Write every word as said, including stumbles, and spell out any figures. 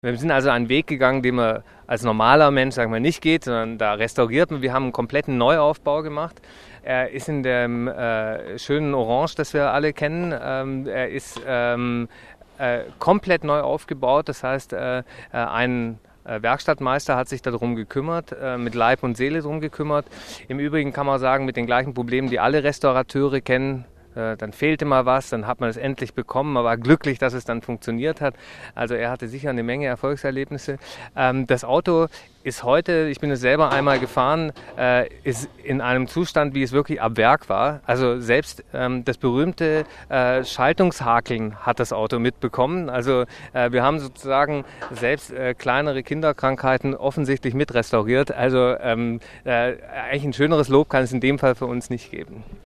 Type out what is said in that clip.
Wir sind also einen Weg gegangen, den man als normaler Mensch, sagen wir, nicht geht, sondern da restauriert man. Wir haben einen kompletten Neuaufbau gemacht. Er ist in dem äh, schönen Orange, das wir alle kennen. Ähm, er ist ähm, äh, komplett neu aufgebaut. Das heißt, äh, ein Werkstattmeister hat sich darum gekümmert, äh, mit Leib und Seele darum gekümmert. Im Übrigen kann man sagen, mit den gleichen Problemen, die alle Restaurateure kennen. Dann fehlte mal was, dann hat man es endlich bekommen. Man war glücklich, dass es dann funktioniert hat. Also er hatte sicher eine Menge Erfolgserlebnisse. Ähm, das Auto ist heute, ich bin es selber einmal gefahren, äh, ist in einem Zustand, wie es wirklich ab Werk war. Also selbst ähm, das berühmte äh, Schaltungshakeln hat das Auto mitbekommen. Also äh, wir haben sozusagen selbst äh, kleinere Kinderkrankheiten offensichtlich mit restauriert. Also ähm, äh, eigentlich ein schöneres Lob kann es in dem Fall für uns nicht geben.